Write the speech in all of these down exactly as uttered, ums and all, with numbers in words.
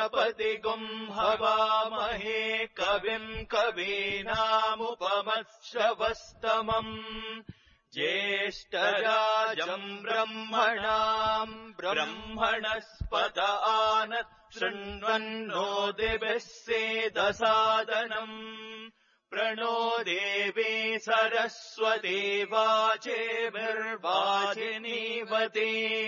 गणपतिगुम् हवामहे कविम् कवीनामुपमश्रवस्तमम् ज्येष्ठराजम् ब्रह्मणाम् ब्रह्मणस्पत आनः शृण्वन्नो दिभिः सेदसादनम् प्रणो देवी सरस्वती वाचेभिर्वाचिनीवती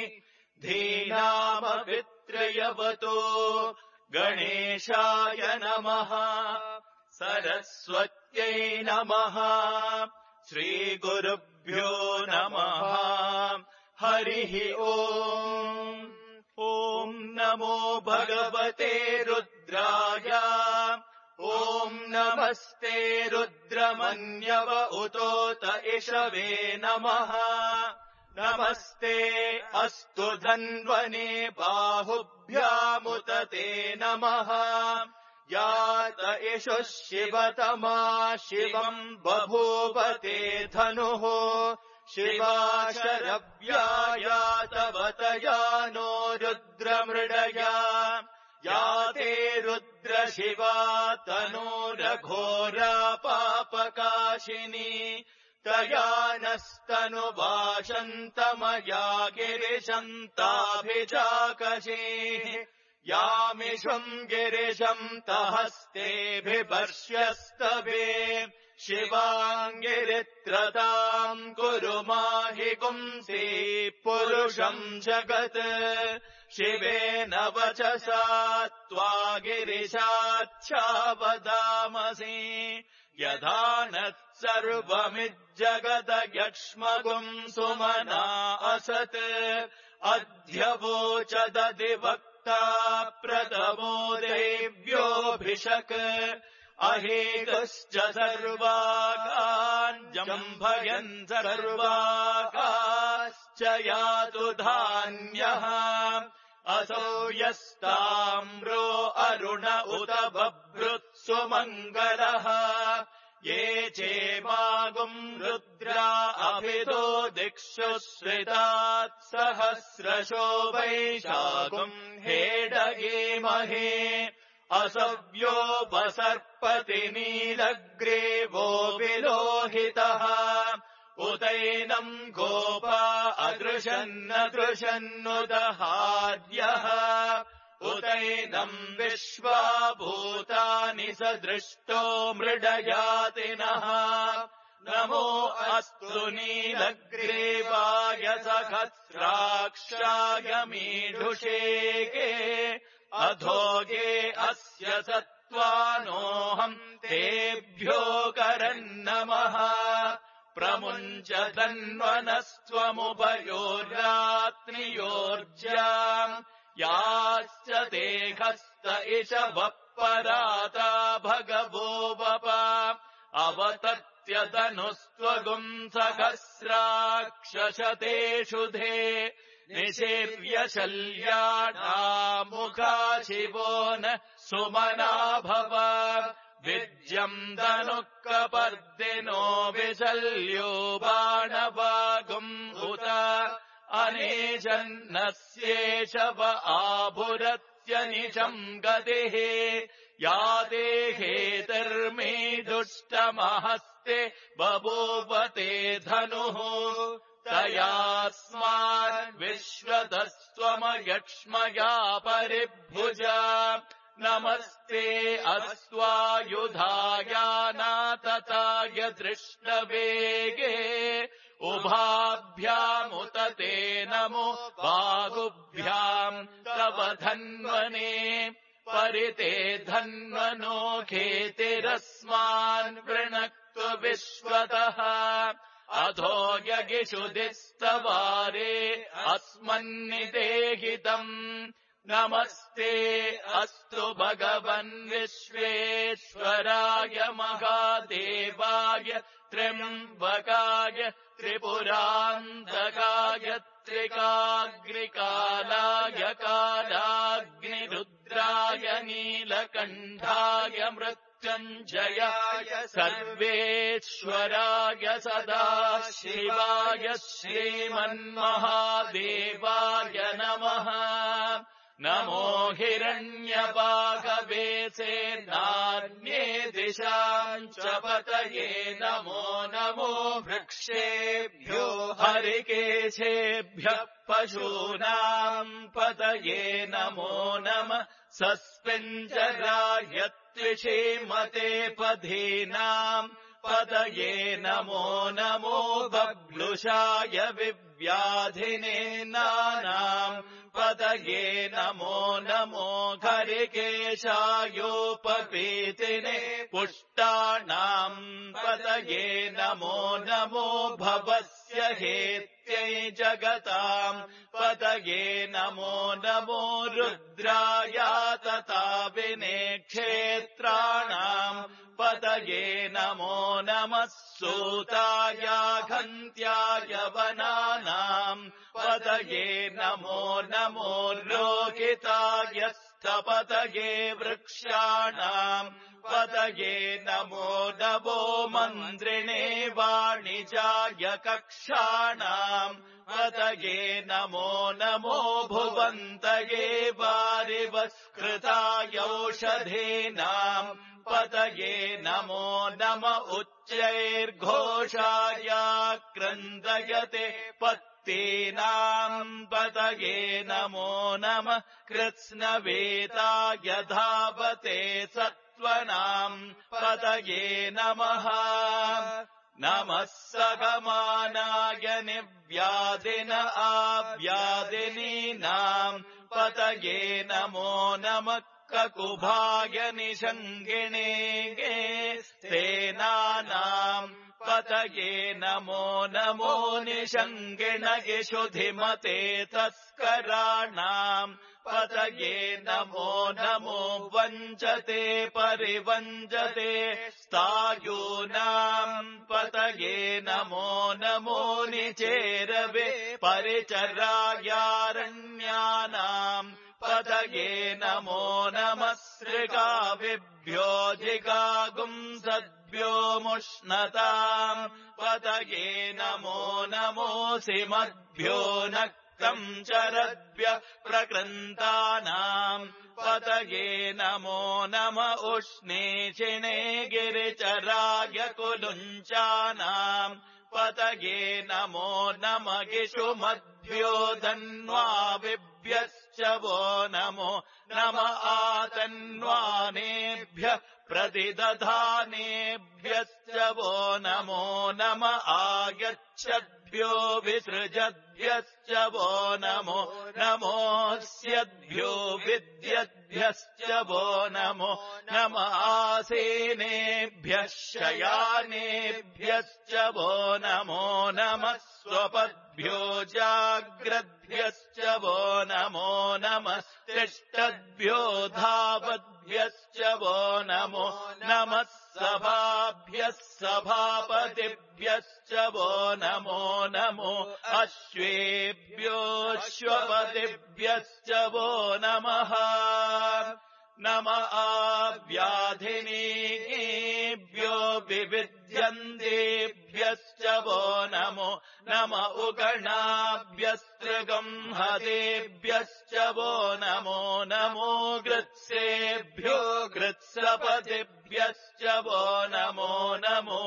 धीनामवित्रयवतो गणेशाय नमः सरस्वत्यै नमः श्रीगुरुभ्यो नमः हरिः ओम् ॐ नमो भगवते रुद्राय ॐ नमस्ते रुद्रमन्यव उतोत इषवे नमः नमस्ते अस्तु धन्वने बाहुभ्यामुत ते नमः यात इषुः शिवतमा शिवम् बभूव ते धनुः शिवाशरव्यायातवतया नो रुद्रमृडया याते रुद्रशिवा तनूरघोरा पापकाशिनी तया नस्तनुभाषन्तमया गिरिशन्ताभिजाकशीः यामिषुम् गिरिशम् तहस्तेभिवर्ष्यस्तवे शिवाङ्गिरित्रताम् कुरु माहि पुंसी पुरुषम् जगत् शिवेन वचसा त्वा गिरिशाच्छावदामसि यथा नः सर्वमिज्जगदयक्ष्मगुम् सुमना असत् अध्यवोचदधिवक्ता प्रथमो देव्योऽभिषक् अहेतुश्च सर्वाकान् जम्भयन् सर्वाकाश्च यातु धान्यः असौ यस्ताम्रो अरुण उत बभ्रुत्सु मङ्गलः ये चेमागुम् रुद्रा अभितो दिक्षु श्रितात् सहस्रशो वैशाखुम् हेडगेमहे असव्यो वसर्पति नीलग्रीवो विलोहितः उतैनम् गोपा अदृशन्नदृशन्नुदहार्यः उतैनम् विश्वा भूतानि स दृष्टो मृडयातिनः नमो अस्तु नीलग्रीवाय सहस्राक्षाय मीढुषेके अधोगे अस्य सत्त्वानोऽहम् तेभ्यो करन्नमः प्रमुञ्च धन्वनस्त्वमुभयोर्रात्रियोर्जाम् याश्च ते हस्त इषवः पराता भगवो वप अवतत्यतनुस्त्वगुम् सहस्राक्षशतेषु धे निषेव्य शल्याणामुखा शिवो न सुमना भव विद्यम् धनुःकपर्दिनो विशल्यो बाणवागुम् उत अनेजन्नस्येषव आभुरत्यनिशम् गतिः या देहेतर्मे दुष्टमहस्ते बभूवते धनुः तयास्मान् विश्वतस्त्वमयक्ष्मया परिभुजा नमस्ते अस्त्वायुधायानातताय दृष्टवेगे उभाभ्यामुत ते नमो बाहुभ्याम् तव धन्वने परिते धन्वनो खेतिरस्मान् वृणक्तु विश्वतः अधो यगिषुदिस्तवारे अस्मन्निदेहितम् नमस्ते अस्तु भगवन् विश्वेश्वराय महादेवाय त्र्यम्बकाय त्रिपुरान्तकाय त्रिकाग्निकालाय कालाग्निरुद्राय नीलकण्ठाय मृत्युञ्जयाय सर्वेश्वराय सदाशिवाय श्रीमन्महादेवाय नमः नमो हिरण्यपाकवेसे नान्ये दिशाम् च पतये नमो नमो वृक्षेभ्यो हरिकेशेभ्यः पशूनाम् पतये नमो नमः सस्पेञ्जराय त्रिषीमते पधीनाम् पतये नमो नमो बब्लुषाय विव्याधिने नानाम् पतये नमो नमो हरिकेशायोपवीतिने पुष्टानाम् पतये नमो नमो भवस्य हेत्यै जगताम् पतये नमो नमो रुद्राय तथा विने क्षेत्राणाम् पतये नमो नमः सूताय घन्त्याय वनानाम् पतये नमो नमो लोकिताय स्थपतये वृक्षाणाम् पतये नमो नमो मन्त्रिणे वाणिजाय कक्षाणाम् पतये नमो नमो भुवन्तये वारिवस्कृताय औषधीनाम् पतये नमो नम उच्चैर्घोषाय क्रन्दयते पत्तीनाम् पतये नमो नमः कृत्स्नवेताय धावते सत्त्वनाम् पतये नमः नमः सगमानाय निव्याधिन आव्याधिनीनाम् पतये नमो नमः ककुभाय निषङ्गिणे सेनानाम् पतये नमो नमो निषङ्गिणगिषुधिमते तस्कराणाम् पतये नमो नमो वञ्चते परिवञ्चते स्थायूनाम् पतये नमो नमो निचेरवे परिचरायारण्यानाम् पतये नमो नमः सृगाविभ्यो जिगागुंसद्भ्यो मुष्णताम् पतये नमो नमोऽसिमद्भ्यो नक्तम् चरद्भ्य प्रकृन्तानाम् पतये नमो नम उष्णेशिणे गिरिचराय कुलुञ्चानाम् पतये नमो नम गिषुमद्भ्यो धन्वाविभ्यश्च वो नमो नम आतन्वानेभ्यः प्रतिदधानेभ्यश्च वो नमो नम आगच्छद्भ्यो विसृजद्भ्यश्च वो नमो नमोऽस्यद्भ्यो विद्यद्भ्यश्च वो नमो नम आसीनेभ्यः शयानेभ्यश्च वो नमो नमः स्वपद्भ्यो जाग्रद्भ्यश्च वो नमो नमः तिष्ठद्भ्यो धावद्भ्यश्च वो नमो नमः सभाभ्यः सभापतिभ्यश्च वो नमो नमो अश्वेभ्योऽश्वपतिभ्यश्च वो नमः नम आव्याधिनीभ्यो विविध्यन्तेभ्यश्च वो नमो नम उगणाभ्यस्त्रिगंहतेभ्यश्च वो नमो नमो गृत्सेभ्यो गृत्सपतिभ्यश्च वो नमो नमो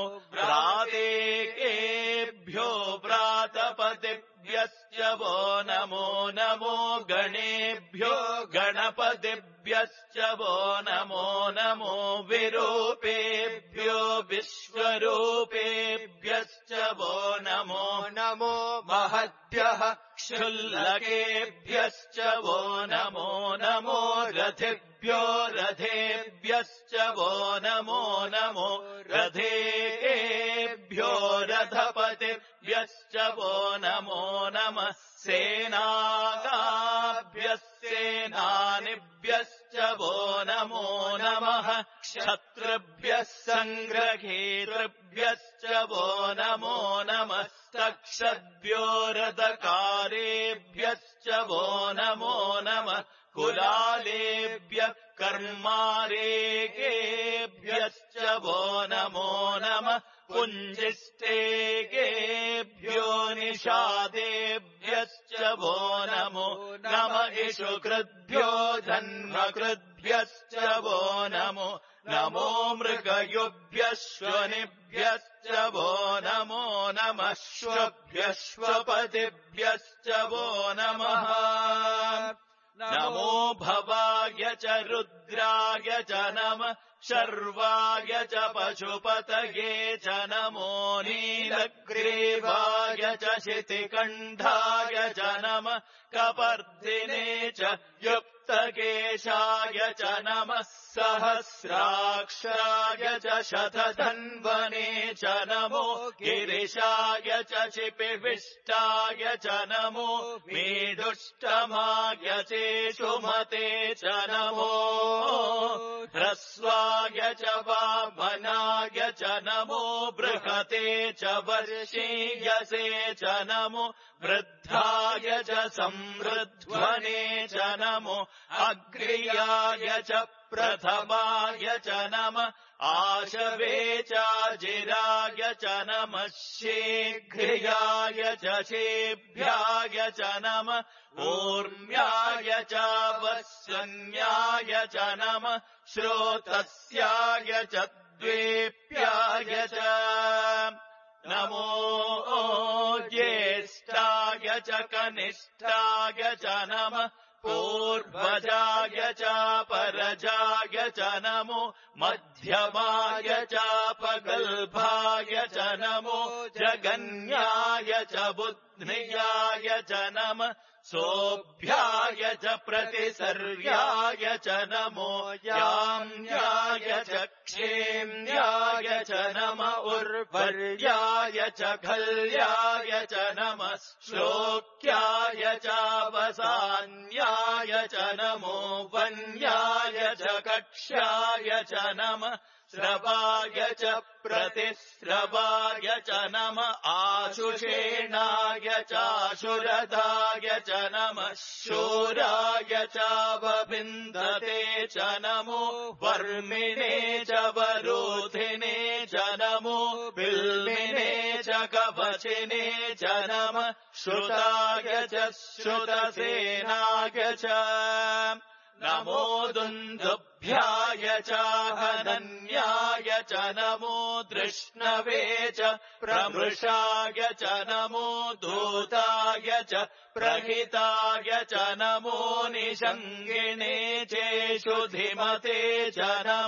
व्रातेकेभ्यो व्रातपतिभ्यश्च वो नमो नमो गणेभ्यो गणपतिभ्यश्च वो नमो नमो विरूपेभ्यो विश्वरूपेभ्यश्च वो नमो नमो महद्भ्यः क्षुल्लकेभ्यश्च वो नमो नमो रथिभ्यो रथेभ्यश्च वो नमो नमो रथेभ्यो रथपतिभ्यश्च वो नमो नमः सेनागाभ्यस्सेनानिभ्यश्च वो नमो नमः क्षत्रुभ्यः सङ्ग्रहेतृभ्यश्च वो नमो नमः तक्षद्भ्यो रथकारेभ्यश्च वो नमो नमः कुलालेभ्यः कर्मारेकेभ्यश्च वो नमो नमः पुञ्जिष्टेकेभ्यो निषादेभ्यश्च वो नमो नम इषुकृद्भ्यो जन्मकृद्भ्यश्च वो नमो नमो मृगयुभ्यश्वनिभ्यश्च वो नमो नमः श्वभ्यश्वपतिभ्यश्च वो नमः नमो भवाय च रुद्राय च नमः शर्वाय च पशुपतये च नमो नीलग्रीवाय च शितिकण्ठाय च नमः कपर्दिने च युक्तकेशाय च नमः सहस्राक्षाय च शतधन्वने च नमो गिरिशाय च चिपिविष्टाय च नमो मीडुष्टमाय चेषुमते च नमो ह्रस्वाय च वामनाय च नमो बृहते च वर्षीयसे च नमो वृद्धाय च संवृध्वने च नमो अग्र्याय च प्रथमाय च नमः आशवे चाजिराय च नमः शीघ्र्याय च शेभ्याय च नमः ऊर्म्याय च वस्यन्याय च नमः श्रोतस्याय च द्वेप्याय च नमो ज्येष्ठाय च कनिष्ठाय च नमः पूर्वजाय च परजाय च नमो मध्यमाय च पगल्भाय च नमो जगन्याय च बुध्नियाय च नमः सोऽभ्याय च प्रतिसर्याय च नमो याम्याय च क्षेम्याय च नम उर्वर्याय च खल्याय च नमः श्लोक्याय च वसान्याय च नमो वन्याय च कक्ष्याय च नमः श्रवाय च प्रतिश्रवाय च नमः आशुषेणाय चाशुरदाय च नमः शूराय च वविन्दते च नमो वर्मिणे च वरोधिने च नमो बिल्मिने च कवचिने च नमः श्रुताय च श्रुतसेनाय च नमो दुन्दुभ्याय च हनन्याय च नमो दृष्णवे च प्रमृषाय च नमो दूताय च प्रहिताय च नमो निषङ्गिणे चेषुधिमते च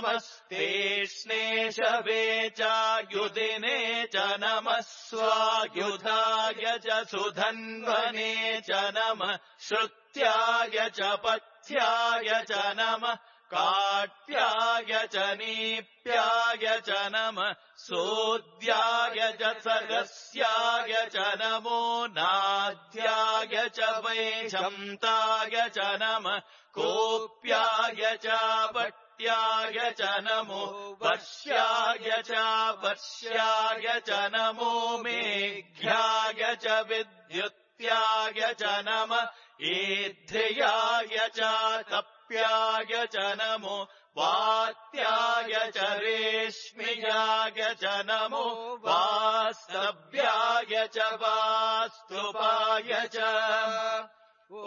नमस्तेष्णेशवे च युधिने च नमः स्वायुधाय च सुधन्वने च नमः श्रुत्याय च पथ्याय च नमः काट्याय च नीप्याय च नमः सोद्याय च सरस्याय च नमो नाद्याय च वैशन्ताय च नमः कोप्याय च पट्याय च नमो वर्ष्याय च वर्ष्याय च नमो मेघ्याय च विद्युत्याय च नमः ईध्र्याय च तप्याय च नमो वात्याय च रेश्म्याय च नमो वास्तव्याय च वास्तुपाय च ॐ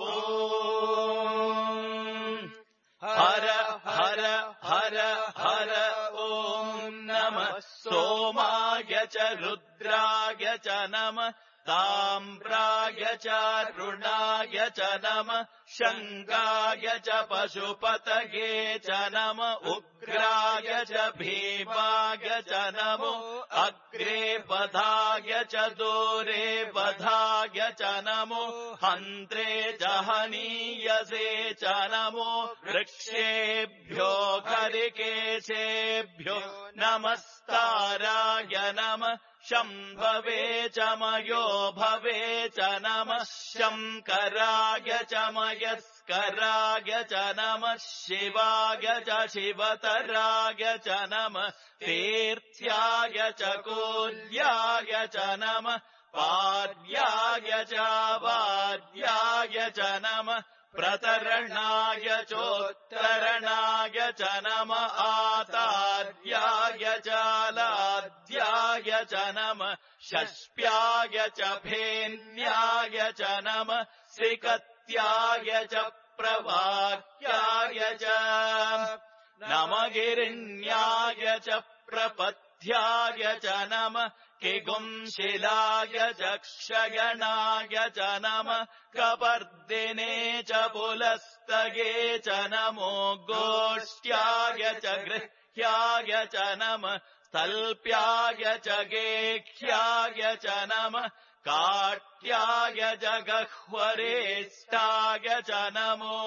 हर हर हर हर ॐ नमः सोमाय च रुद्राय च नमः ताम्राय च रुणाय च नमः शङ्गाय च पशुपतये च नम उग्राय च भीमाय च नमो अग्रे बधाय च दूरे बधाय च नमो हन्त्रे जहनीयसे च नमो वृक्षेभ्यो हरिकेशेभ्यो नमस्ताराय नमः शम्भवे च मयो भवे च नमः शङ्कराय च मयस्कराय च नमः शिवाय च शिवतराय च नमः तीर्थ्याय च कोल्याय च नमः पार्याय च वार्याय च नमः प्रतरणाय चोत्तरणाय च नम आतार्याय च लाद्याय च नम षष्प्याय च फेन्याय च नम सिकत्याय च प्रवाक्याय च नमः गिरिण्याय च प्रपथ्याय च नमः किगुंशिलाय च क्षयणाय च नमः कपर्दिने च पुलस्तये च नमो गोष्ट्याय च गृह्याय च नमः स्थल्प्याय च गेह्याय च नमः काट्याय च गह्वरेष्ठाय च नमो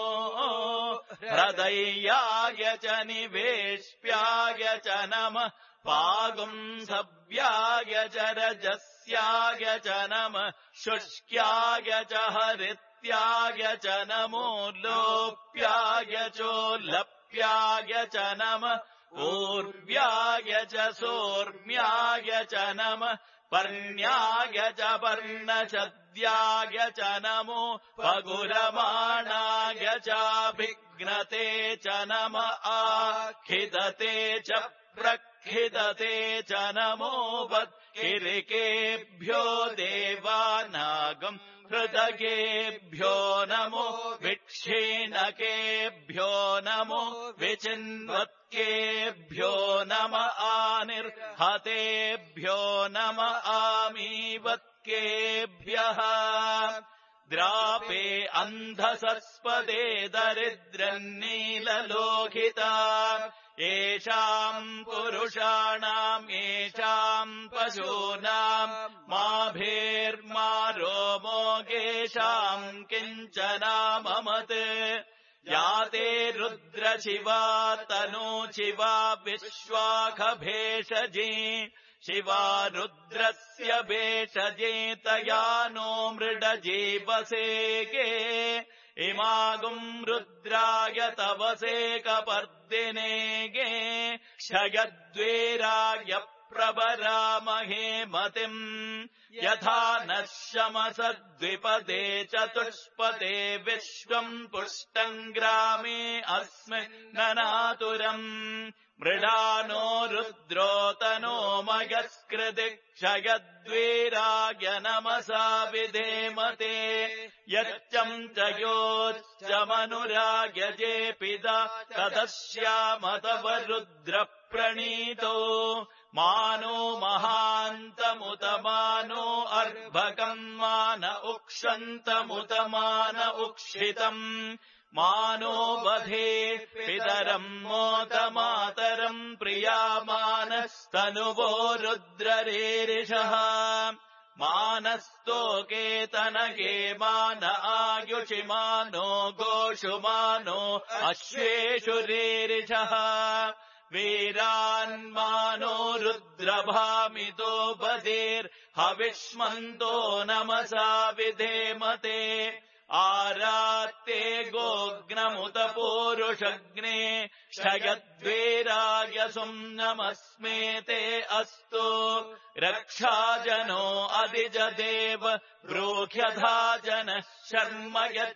हृदयाय च निवेश्याय च नमः पागुंसव्याय च रजस्याय च नमः शुष्क्याय च हरित्याय च नमो लोप्याय चोल्लप्याय च नमः ऊर्व्याय च सोर्म्याय च नमः पर्ण्याय च पर्णशद्याय च नमो पगुरमाणाय चाभिघ्नते च नमः आखिदते च प्रखिदते च नमो वत्किरिकेभ्यो देवानागम् हृदयेभ्यो नमो विक्षीणकेभ्यो नमो विचिन्वत्केभ्यो नम आनिर्हतेभ्यो नम आमीवत्केभ्यः द्रापे अन्धसस्पदे दरिद्रन्नीललोहिता येषाम् पुरुषाणाम् येषाम् पशूनाम् माभेर्मा रोमो येषाम् किञ्चनाममत् याते रुद्रशिवा तनूशिवा विश्वाखभेषजी शिवा रुद्रस्य भेषजे तया नो मृडजीवसेके इमागुम् रुद्राय तवसे कपर्दिनेगे क्षयद्वेराय प्रवरामहे मतिम् यथा नः शमसद्विपदे चतुष्पदे विश्वम् पुष्टम् ग्रामे अस्मिन्ननातुरम् मृडानो रुद्रोतनो मयस्कृति क्षयद्वीराय नमसा विधेमते यच्चम् च योच्च मनुराय जेपिदा तदस्यामतव रुद्रप्रणीतो मानो महान्तमुत मानो अर्भकम् मान उक्षन्तमुत मान उक्षितम् मानो बधे पितरम् मोत मातरम् प्रियामानस्तनुवो रुद्ररेरिषः मानस्तोकेतनके मान आयुषि मानो गोषु मानो अश्वेषु रेरिषः वीरान्मानो रुद्रभामितो बधेर्हविष्मन्तो नमसा विधेमते आरात्ते गोग्नमुत पूरुषग्ने क्षयद्वीराय सुम्नमस्मेते अस्तु रक्षाजनो अधिजदेव ब्रूह्यधाजनः शर्म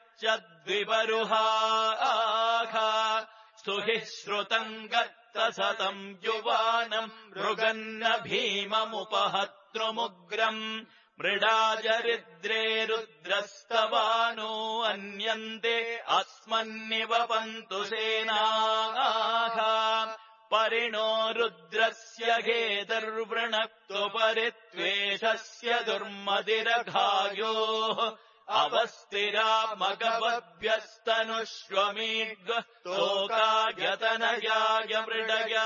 यच्चद्विपरुहाखा स्तुहि श्रुतम् गत्तसतम् युवानम् मृगन्न भीममुपहतृमुग्रम् मृडाजरिद्रे रुद्रस्तवानो अन्यन्ते अस्मन्निवपन्तु सेनाः परिणो रुद्रस्य घेदर्वृणक्तु परित्वेषस्य दुर्मदिरघायोः अवस्थिरा मगवभ्यस्तनुष्वमीड्वस्तोकायतनयाय मृडया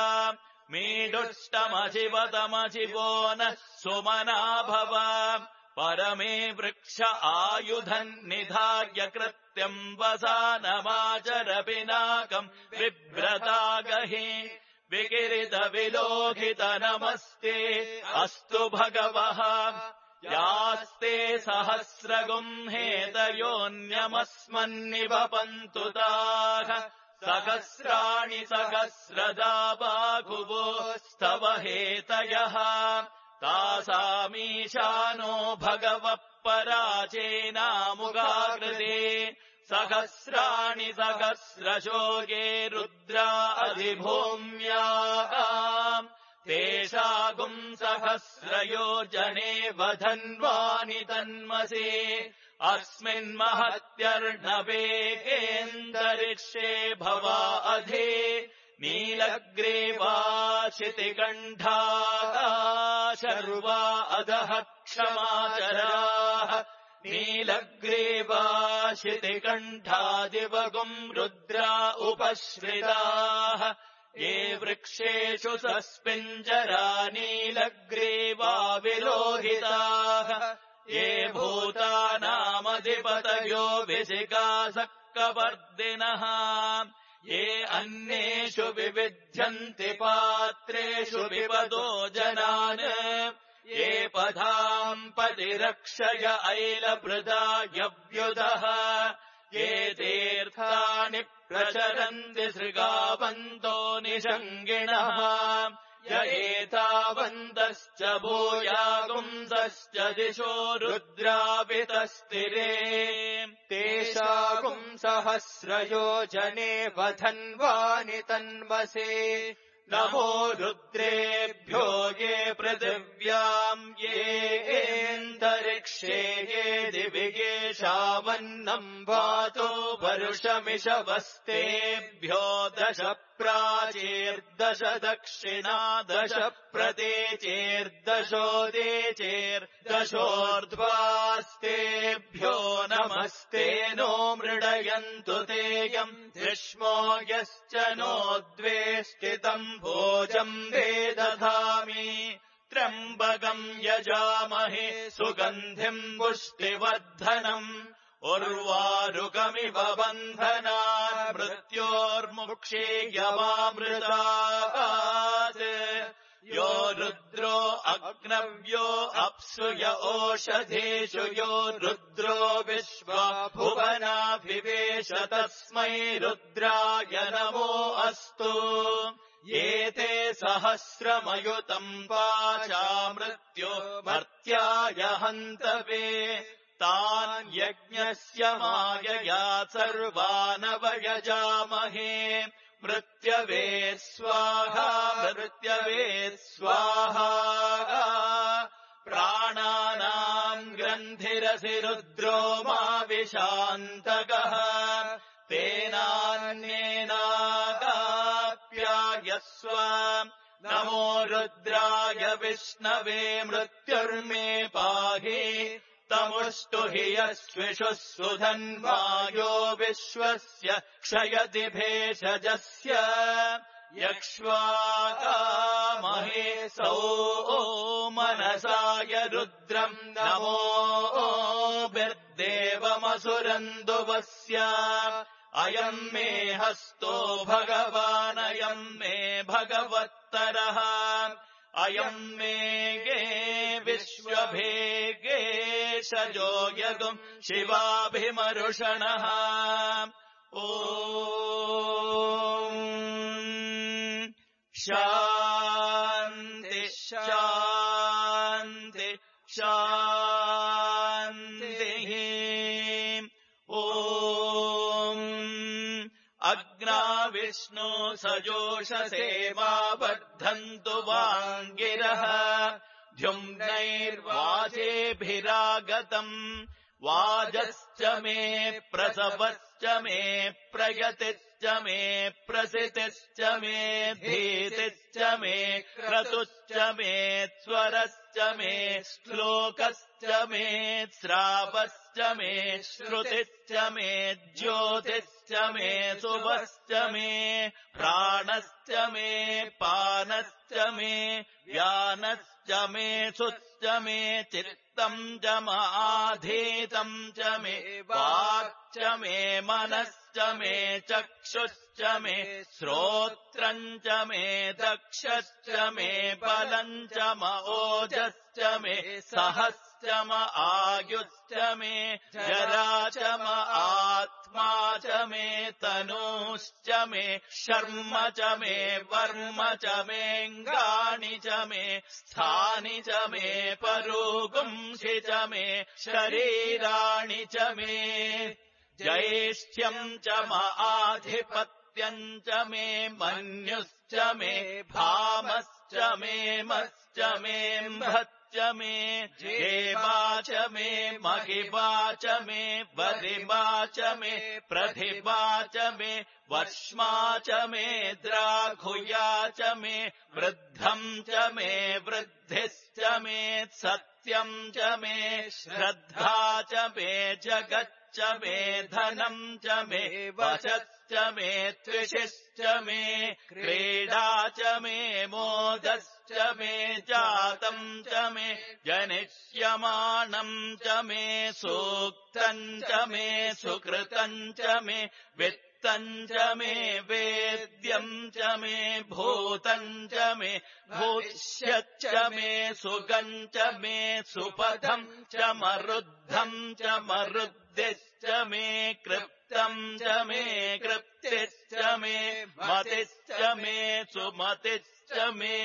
मीडुष्टमशिवतमशिवो नः सुमना भव परमे वृक्ष आयुधम् निधाय कृत्यम् वसानमाचर पिनाकम् बिभ्रतागहि विकिरितविलोकित नमस्ते अस्तु भगवः यास्ते सहस्रगुंहेतयोऽन्यमस्मन्निवपन्तु ताः सहस्राणि सहस्रदा बाहुवोस्तव हेतयः तासामीशानो भगवः पराचेनामुगाकृते सहस्राणि सहस्रशोगे रुद्रा अधिभूम्याः तेषागुम् सहस्रयोजने वधन्वानि तन्मसे अस्मिन्महत्यर्णवेगेऽन्तरिक्षे भवा अधि नीलग्रीवाशितिकण्ठाकाशर्वा अधः क्षमाचराः नीलग्रीवाशितिकण्ठादिवगुम् रुद्रा उपश्रिताः ये वृक्षेषु सस्पिञ्जरा नीलग्रीवा विलोहिताः ये भूतानामधिपतयो विशिकासक्कवर्दिनः ये अन्येषु विविध्यन्ति पात्रेषु विपदो जनान् ये पदाम् पतिरक्षय ऐलभृदा यव्युधः ये तीर्थानि प्रचरन्ति सृगावन्तो निषङ्गिणः य एतावन्तश्च भूयागुंसश्च दिशो रुद्रावितस्तिरे तेषागुम् सहस्रयोजने वधन्वानि तन्वसे नमो रुद्रेभ्यो ये पृथिव्याम् येऽन्तरिक्षे ये दिवि येषामन्नम् वातो वरुषमिषवस्तेभ्यो दश प्राचीर्दश दक्षिणा दश प्रतीचेर्दशोदेचेर्दशोर्ध्वास्तेभ्यो नमस्ते नो मृडयन्तु तेयम् विष्मो यश्च नो द्वेष्टितम् भोजम् वेदधामि त्र्यम्बकम् यजामहे सुगन्धिम् पुष्टिवर्धनम् उर्वारुकमिव बन्धनात् मृत्योर्मुक्षीयमामृतात् यो रुद्रो अग्नव्यो अप्सु य ओषधेषु यो रुद्रो विश्वा भुवनाभिवेश तस्मै रुद्राय नमो अस्तु एते सहस्रमयुतम् वाचा मृत्यो मर्त्याय हन्तवे तान् यज्ञस्य मायया सर्वानवयजामहे मृत्यवे स्वाहा मृत्यवे स्वाहा प्राणानाम् ग्रन्थिरसि रुद्रो मा विशान्तकः तेनान्येनागाप्यायस्व नमो रुद्राय विष्णवे मृत्युर्मे पाहि तमुष्टु हि यस्विषुः सुधन्वायो विश्वस्य क्षयति भेषजस्य यक्ष्वामहे सौ मनसाय रुद्रम् नमो बिर्देवमसुरन्दुवस्य अयम् मे हस्तो भगवानयम् मे भगवत्तरः अयम् मे गे विश्वभेगे शजो यगुम् शिवाभिमरुषणः ॐ शान्ति शान्ति शान्तिः ॐ अग्ना विष्णु सजोषसे मा बद्धन्तु वाङ्गिरः द्युम्नैर्वाजेभिरागतम् वाजश्च मे प्रसवश्च मे प्रयतिश्च मे प्रसितिश्च मे भीतिश्च मे क्रतुश्च मे स्वरश्च मे श्लोकश्च मे श्रावश्च मे श्रुतिश्च मे ज्योतिश्च मे शुभश्च मे प्राणश्च मे पानश्च मे व्यानश्च मे सुश्च मे चित्तम् च माधीतम् च मे वाक्च मे मनश्च मे चक्षुश्च मे श्रोत्रम् च मे दक्षश्च मे बलम् च म ओजश्च मे सहश्च म आयुश्च मे जरा च म आत्मा च मे तनूश्च मे शर्म च मे वर्म च मेऽङ्गानि च मे स्थानि च मे परुगुंसि च मे शरीराणि च मे ज्येष्ठ्यम् च म आधिपत्यम् च मे मन्युश्च मे भामश्च मे मश्च मे म्भश्च मे जेवा च मे महिमा च मे वरिमा च मे प्रतिभा च मे वर्ष्मा च मे द्राघुया च मे वृद्धम् च मे वृद्धिश्च मे सत्यम् च मे श्रद्धा च मे जगच्च मे धनम् च मे वचश्च मे त्विषिश्च मे क्रीडा च मे मोदश्च मे जातम् च मे जनिष्यमाणम् च मे सूक्तम् च मे सुकृतम् च मे वित्तम् च मे वेद्यम् च मे भूतम् च मे भविष्यच्च मे सुगम् च मे सुपथम् च मरुद्धम् च मरुद्धिश्च मे कृप्तम् च मे कृप्तिश्च मे मतिश्च मे सुमतिश्च मे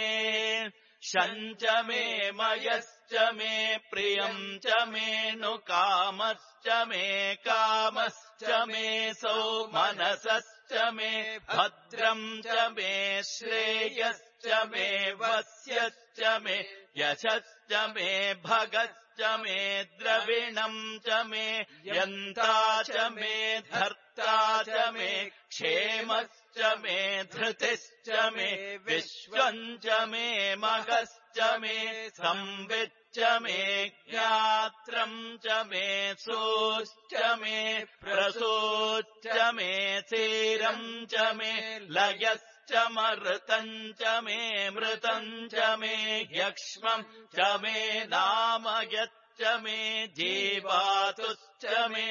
शञ्च मे मयश्च मे प्रियम् च मे नु कामश्च मे कामश्च मे सौमनसश्च मे भद्रम् च मे श्रेयश्च मे वस्यश्च मे यशश्च मे भगश्च मे द्रविणम् च मे यन्ता च मे धर्ता च मे क्षेमश्च मे धृतिश्च मे विश्वम् च मे मगश्च मे संविच्च मे ज्ञात्रम् च मे सूश्च मे प्रसूश्च मे सीरम् च मे लयश्च मृतम् च मे मृतम् च मे यक्ष्मम् च मे नामयच्च मे जीवातुश्च मे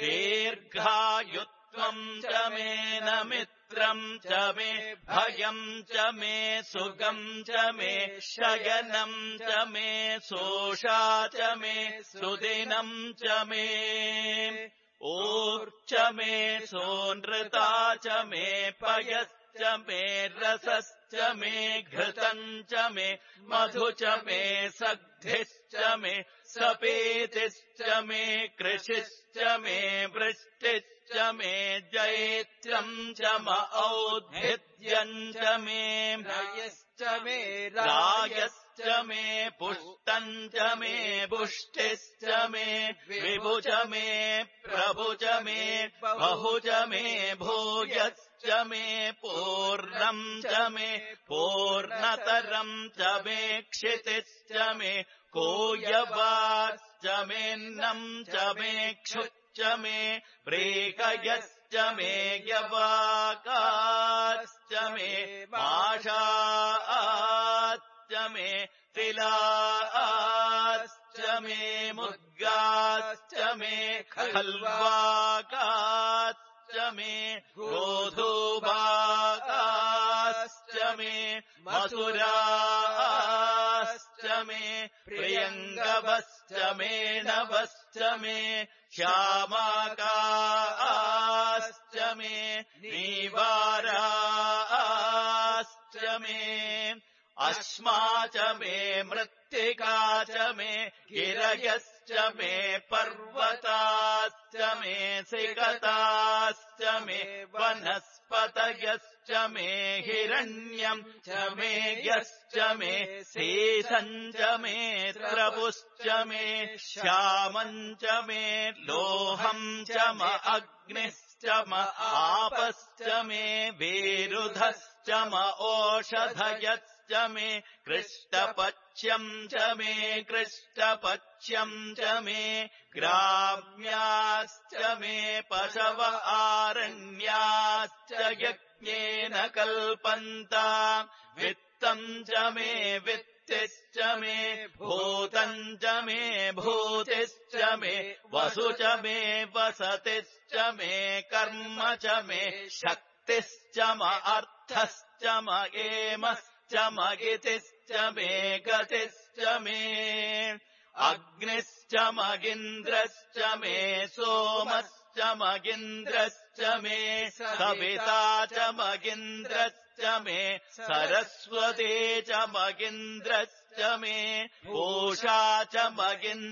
दीर्घायुत्वम् च मे नमित्रम् च मे भयम् च मे सुगम् च मे शयनम् च मे सोषा च मे सुदिनम् च मे ऊर्च मे सोनृता च मे पयश्च मे रसश्च मे घृतम् च मे मधु च मे सग्धिश्च मे सपेतिश्च मे कृषिश्च मे वृष्टिश्च मे जैत्रम् च म औद्भिद्यम् च मे रायश्च मे रायश्च मे पुष्टम् च मे पुष्टिश्च मे विभु च मे प्रभु च मे बहु च मे भूयश्च मे पूर्णम् च मे पूर्णतरम् च मे क्षितिश्च मे कोयवाश्च मेऽन्नम् च मे क्षुच्च मे प्रेकयश्च मे यवाकाश्च मे पाशाश्च मे तिलाश्च मे मुद्गाश्च मे खल्वाकाश्च मे गोधूमाकाश्च मे मसुराश्च मे प्रियङ्गवश्च मे नवश्च मे श्यामाकाश्च मे नीवाराश्च मे अश्मा च मे मृत्तिका च मे गिरयश्च मे पर्वताश्च मे सिकताश्च मे वनस्पतयश्च मे हिरण्यम् च मे यश्च मे शेषम् च मे त्रपुश्च मे श्यामम् च मे लोहम् च म अग्निश्च म आपश्च मे विरुधश्च म ओषधयश्च च मे कृष्टपच्यम् च मे कृष्टपच्यम् च मे ग्राम्याश्च मे पशव आरण्याश्च यज्ञेन कल्पन्ता वित्तम् च मे वित्तिश्च मे भूतम् च मे भूतिश्च मे वसु च मे वसतिश्च मे कर्म च मे शक्तिश्च म अर्थश्च म एमश्च च मगितिश्च मे गतिश्च मे अग्निश्च मगिन्द्रश्च मे सोमश्च मगिन्द्रश्च मे सविता च मगिन्द्रश्च मे सरस्वती च मगिन्द्रश्च मे पूषा च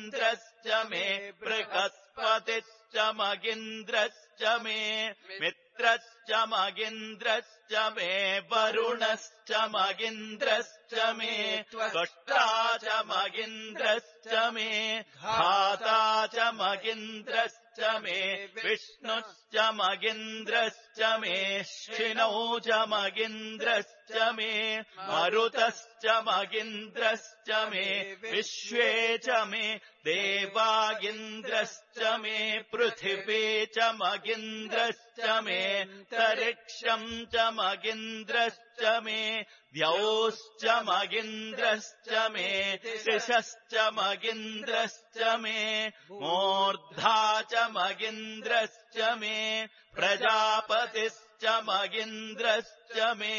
मगिन्द्रश्च मे बृहस्पतिश्च मगिन्द्रश्च मे मित्रश्च मगिन्द्रश्च मे वरुणश्च मगिन्द्रश्च मे त्वष्टा च मगिन्द्रश्च मे धाता च मगिन्द्रश्च मे विष्णुश्च मगिन्द्रश्च मे शिनौ च मगिन्द्रश्च मे मरुतश्च मगिन्द्रश्च मे विश्वे च मे देवागिन्द्रश्च मे पृथिवी च मगिन्द्रश्च मे तरिक्षम् च मगिन्द्रश्च मे द्यौश्च मगिन्द्रश्च मे दिशश्च मगिन्द्रश्च मे मूर्धा च मगिन्द्रश्च मे प्रजापतिश्च मगिन्द्रश्च मे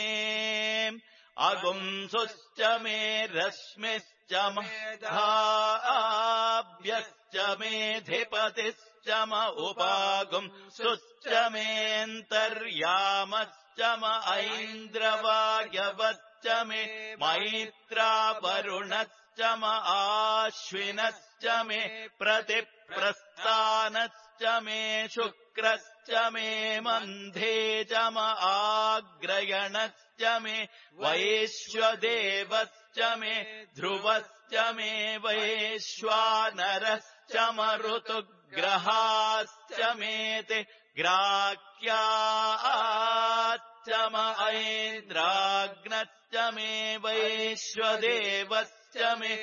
अगुंसुश्च मे रश्मिश्च मेधाभ्यश्च मेधिपतिश्च म उपागुंसुश्च मेऽन्तर्यामश्च म ऐन्द्रवायवश्च मे मैत्रावरुणश्च म आश्विनश्च मे प्रतिप्रस्थानश्च मे शुक्रश्च मे मन्धे च म आग्रयणश्च मे वैश्वदेवश्च मे ध्रुवश्च मे वैश्वानरश्च म ऋतुग्रहाश्च मेति ग्राह्याश्च म ऐन्द्राग्नश्च मे वैश्वदेवश्च मे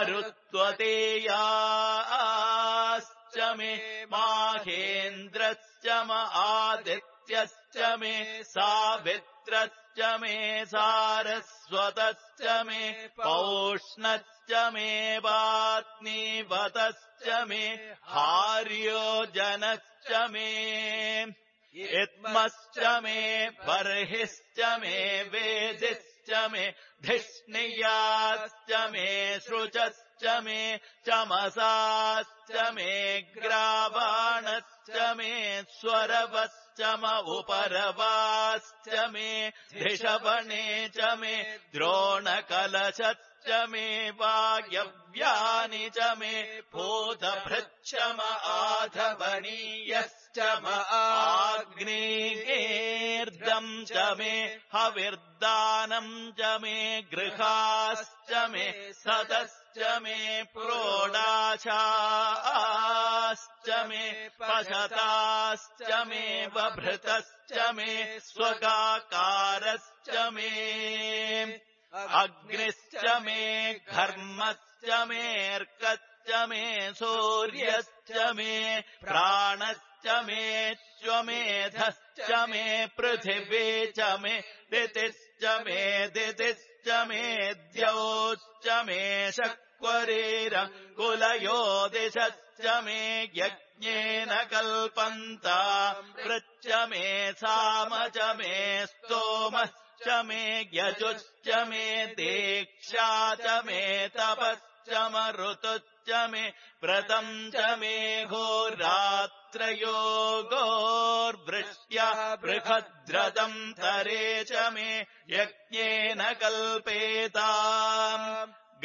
मरुत्वतेयाश्च मे माहेन्द्रश्च म आदित्यश्च मे सावित्रश्च मे सारस्वतश्च मे पौष्णश्च मे वात्नीवतश्च मे हार्योजनश्च मे इत्मश्च मे बर्हिश्च मे वेदिश्च मे धिष्णियाश्च मे सृजश्च मे चमसाश्च मे ग्रावाणश्च मे स्वरवश्च म उपरवाश्च मे धिषवणे च मे द्रोणकलशश्च मे वायव्यानि च मे भूतभृच्च म आधवनीयश्च म आग्नेयेर्दम् च मे हविर्दानम् च मे गृहाश्च मे सतश्च मे प्रोडाशाश्च मे पशताश्च मे बभृतश्च मे स्वगाकारश्च मे अग्निश्च मे घर्मश्च मेऽर्कश्च मे सूर्यश्च मे प्राणश्च मे श्वमेधश्च मे पृथिवी च मे दितिश्च मे दितिश्च मे द्यौश्च मे शक्वरीरङ्कुलयो दिशश्च मे यज्ञेन कल्पन्ता वृच्च मे साम च मे स्तोमश्च मे यजुश्च मे दीक्षा च मे तपश्च म ऋतुश्च मे व्रतम् च मे होरात्रयोगोर्वृष्ट्या बृहद्रथम् तरे च मे यज्ञेन कल्पेताम्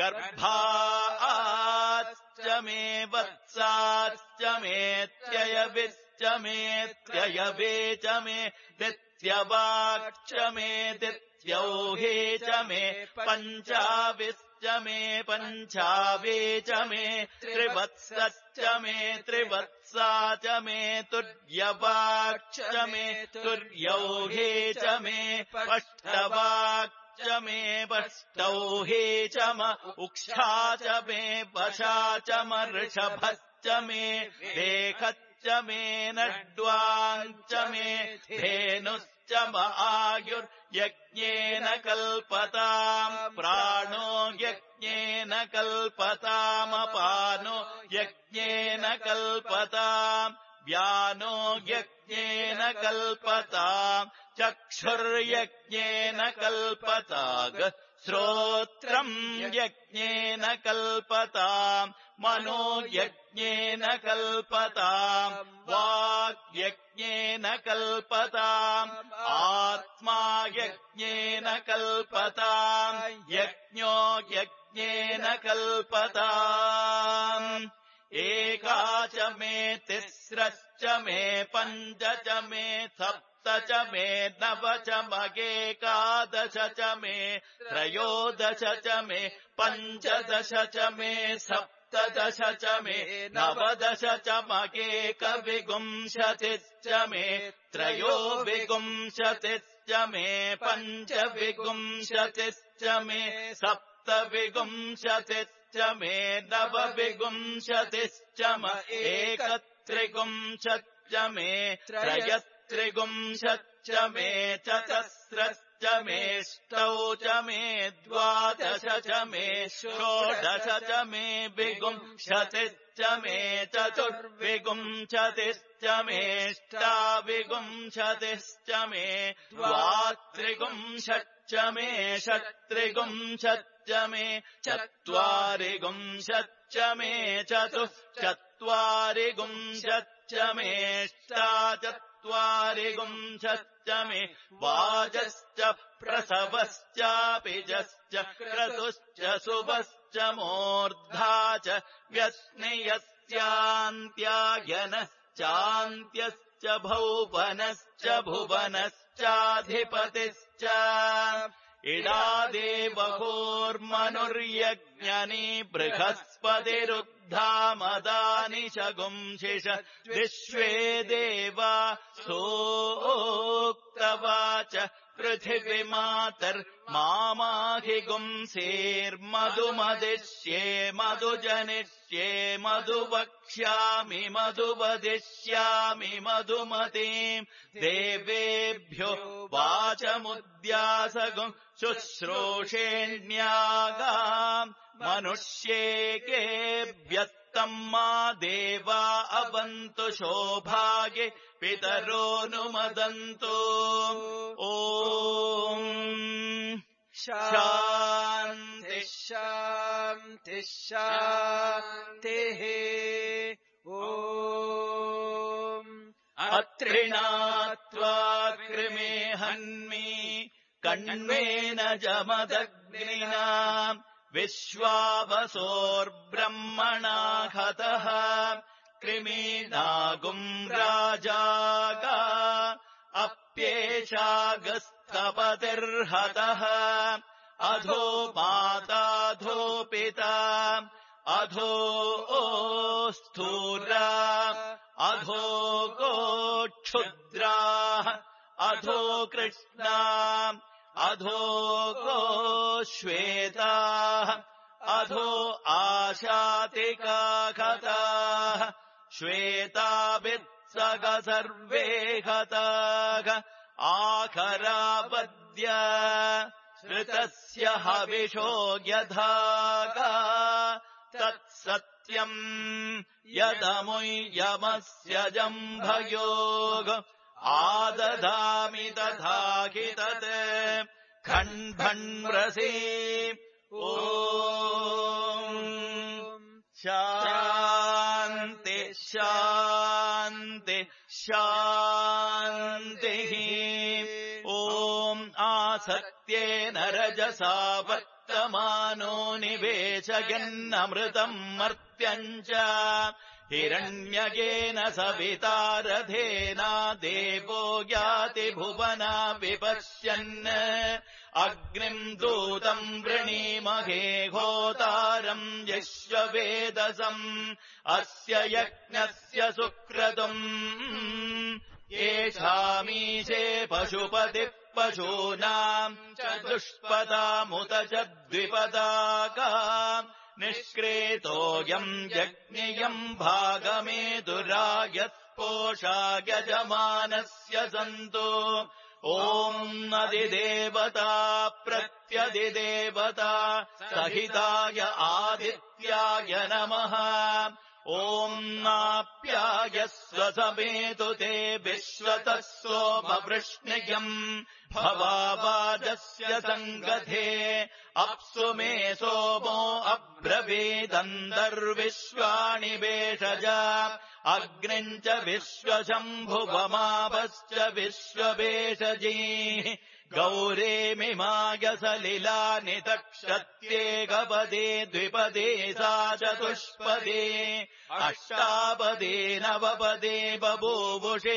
गर्भाश्च मे वत्साश्च मे त्ययविश्च मे त्ययवे च मे दित्यवाक्च मे दित्यौहे च मे पञ्चाविश्च मे पञ्चावे च मे त्रिवत्सश्च मे त्रिवत्सा च मे तुर्यवाक्च मे तुर्यौहे च मे पष्टवाक् च मे पष्टौहे च म उक्षा च मे वशा च म ऋषभश्च मे रेखश्च मे नड्वाञ्च मे धेनुश्च म आयुर्यज्ञेन कल्पताम् प्राणो यज्ञेन कल्पतामपानो यज्ञेन कल्पताम् व्यानो यज्ञेन कल्पताम् चक्षुर्यज्ञेन कल्पताग श्रोत्रम् यज्ञेन कल्पताम् मनो यज्ञेन कल्पताम् वाक् यज्ञेन कल्पताम् आत्मा यज्ञेन कल्पताम् यज्ञो यज्ञेन कल्पताम् एका च मे तिस्रश्च मे पञ्च च मे सप्त च मे नव च मगेकादश च मे त्रयोदश च मे पञ्चदश च मे सप्तदश च मे नवदश च मगेकविंशतिश्च मे त्रयोविंशतिश्च मे पञ्चविंशतिश्च मे सप्तविंशतिश्च मे नवविंशतिश्च म एकत्रिंशच्च मे त्रयस्त्रिंशच्च मे चतस्रश्च मेष्टौ च मे द्वादश च मे षोडश च मे विंशतिश्च मे चतुर्विंशतिश्च मेष्टाविंशतिश्च मे द्वात्रिंशच्च मे षट्त्रिंशच्च मे चत्वारिंशच्च मे चतुश्चत्वारिंशच्च मेष्टाचत्वारिंशच्च मे वाजश्च प्रसवश्चापिजश्च क्रतुश्च शुभश्च मूर्धा च व्यस्नियस्यान्त्यायनश्चान्त्यश्च भौवनश्च भुवनश्चाधिपतिश्च इडादेवहोर्मनुर्यज्ञनी बृहस्पतिरुद्धामदानि शगुंशिष विश्वे देवा सोक्तवाच पृथिवीमातर्मामाहिगुंसेर्मधुमदिष्ये मधुजनिष्ये मधुवक्ष्यामि मधुवदिष्यामि मधुमतीम् देवेभ्यो वाचमुद्यासगुम् शुश्रूषेण्यागाम् मनुष्येकेभ्यस्तम् मा देवा अवन्तु शोभागे पितरोऽनुमदन्तु ॐ शान्ति शान्ति शान्तिः ॐ अत्रिणात्वा कृमे हन्मि कण्वेन जमदग्निना विश्वावसोर्ब्रह्मणा हतः कृमीनागुम् राजागा अप्येषागस्तपतिर्हतः अधो माताधो पिता अधो स्थूरा अधो गोक्षुद्राः अधो कृष्णा अधो गोश्वेताः अधो आशातिकाखताः श्वेताभित्सग सर्वे हताः आखरावद्य श्रुतस्य हविषो यथागा तत्सत्यम् यदमुयमस्य जम्भयोग आदधामि तथाहि तत् खण्भण्रसि ॐ शान्ति शान्ति शान्तिः ॐ आसक्त्येन रजसा वर्तमानो निवेशयन्नमृतम् मर्त्यम् च हिरण्यकेन सवितारथेना देवो याति भुवना विपश्यन् अग्निम् दूतम् वृणीमहे होतारम् यश्ववेदसम् अस्य यज्ञस्य सुक्रतुम् येषामीशे पशुपतिः पशूनाम् च दुष्पदामुत च द्विपदाका निष्क्रेतोऽयम् यज्ञियम् भागमेदुरायत्पोषा यजमानस्य सन्तु ॐ अधिदेवता प्रत्यधिदेवता सहिताय आदित्याय नमः ॐ नाप्यायस्व समेतु ते विश्वतः सोमवृष्णियम् भवावाजस्य सङ्गथे अप्सु मे सोमो अब्रवीदन्तर्विश्वाणि वेषज अग्निम् च विश्वशम्भुवमापश्च विश्ववेषजीः गौरेमिमाय सलिलानि तक्षत्येकपदे द्विपदे सा चतुष्पदे अष्टापदे नवपदे बभूवुषे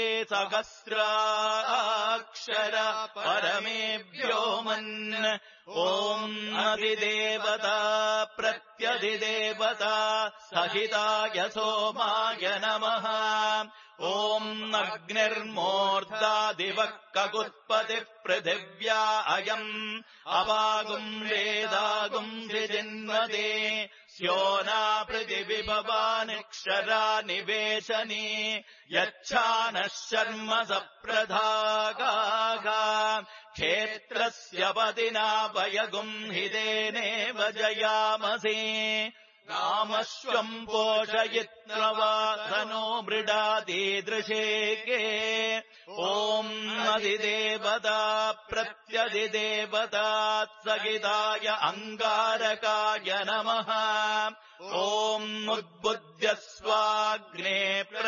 सहस्राक्षर परमेभ्यो मन् ॐ अधिदेवता प्रत्यधिदेवता सहिताय सोमाय नमः ॐ अग्निर्मूर्धादिवः ककुत्पतिः पृथिव्या अयम् अपागुम् वेदागुम् ऋजिन्वदे स्योना पृथिविभवानिक्षरा निवेशने यच्छानः शर्म सप्रधागाः क्षेत्रस्य पतिना वयगुम् हिदेनेव जयामसे नामश्वम् पोषयित्वा मृडादीदृशे के ॐ अधिदेवता प्रत्यधिदेवता सहिताय अङ्गारकाय नमः ॐ उद्बुद्ध्य स्वाग्ने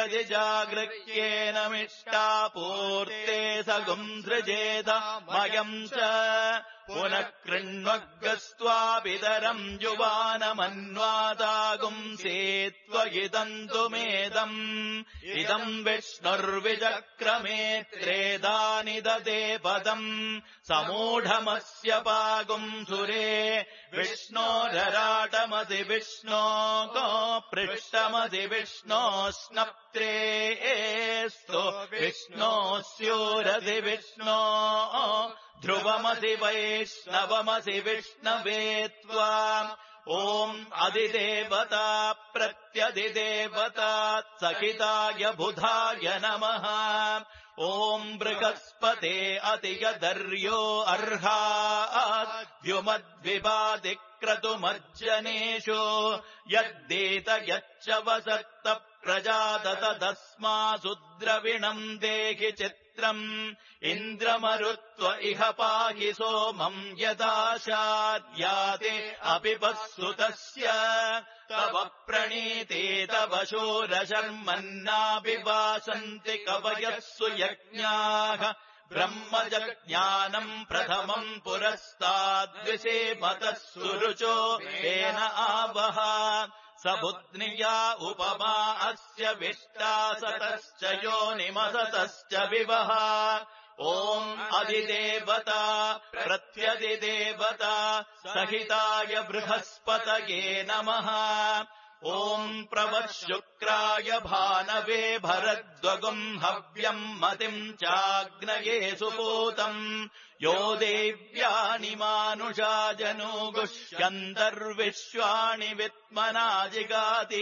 प्रतिजागृह्येनमिष्टापूर्ते सगुम् सृजेत मयम् च पुनः कृण्वग्गस्त्वापितरम् युवानमन्वादागुंसे त्वयिदन्तुमेदम् इदम् विष्णुर्विचक्रमे त्रेधानि ददे पदम् समूढमस्य पागुम् सुरे विष्णोरराटमसि विष्णो गो पृष्ठमसि विष्णो स्नप्त्रेस्तु विष्णोस्योरसि विष्णो ध्रुवमसि वैष्णवमसि विष्णवे त्वा ॐ अधिदेवता प्रत्यधिदेवता सहिताय बुधाय नमः ॐ बृहस्पते अतिगदर्यो अर्हाद्युमद्विपादिक्रतुमज्जनेषु यद्देत यच्च वसत्त प्रजातत तस्मासु द्रविणम् देहि चित्रम् इन्द्रमरुत्व इह पाहि सोमम् यदाशाद्याते अपि वत्सुतस्य तव प्रणीते तव शूरशर्मन्नाभिवासन्ति कवयः सुयज्ञाः ब्रह्मजज्ञानम् प्रथमम् पुरस्ताद्विषेमतः सुरुचो येन आवह स बुध्निया उपमा अस्य विष्टासतश्च योनिमसतश्च विवह ॐ अधिदेवता प्रत्यधिदेवता सहिताय बृहस्पतये नमः ॐ प्रवशुक्राय भानवे भरद्वगुम् हव्यम् मतिम् चाग्नये सुपूतम् यो देव्यानि मानुषा जनूगुष्यन्तर्विश्वाणि वित्मना जिगाति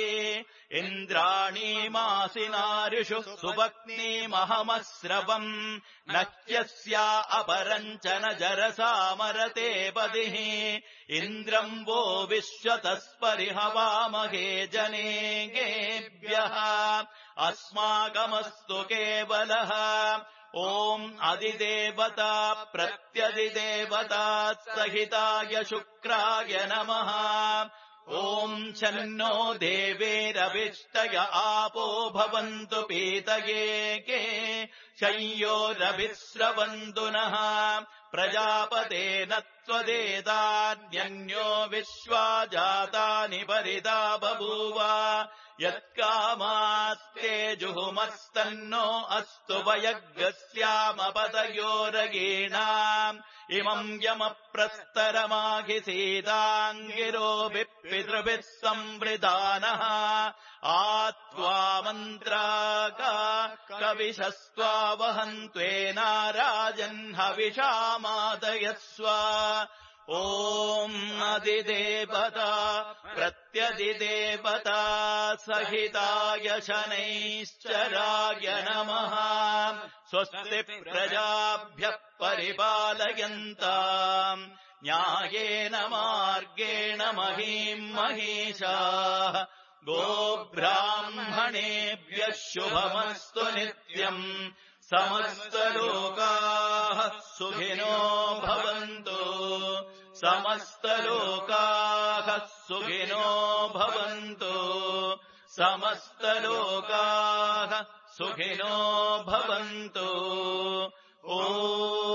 इन्द्राणीमासिनारिषु सुभक्नीमहमस्रवम् न ह्यस्या अपरम् च न जरसामरते पदिः इन्द्रम् वो विश्वतस्परिहवामहे जनेभ्यः अस्माकमस्तु केवलः ॐ अधिदेवता प्रत्यधिदेवता सहिताय शुक्राय नमः ॐ शन्नो देवेरभिष्टय आपो भवन्तु पीतये के शय्योरभिस्रवन्तु नः प्रजापतेन त्वदेतान्यन्यो विश्वा जातानि परिता बभूव यत्कामास्ते जुहुमस्तन्नो अस्तु वयग्रस्यामपतयोरगीणाम् इमम् यमप्रस्तरमाहिसीताङ्गिरोभिः पितृभिः संवृदानः आत्वा मन्त्राका कविशस्त्वा वहन्त्वेनाराजन् हविषामादयस्व ॐ अधिदेवता प्रत्यधिदेवता सहिताय शनैश्चराय नमः स्वस्ति प्रजाभ्यः परिपालयन्ताम् न्यायेन मार्गेण महीम् महिषाः गोब्राह्मणेभ्यः शुभमस्तु नित्यम् समस्तलोकाः सुखिनो भवन्तु समस्तलोकाः सुखिनो भवन्तु समस्तलोकाः सुखिनो भवन्तु। ओ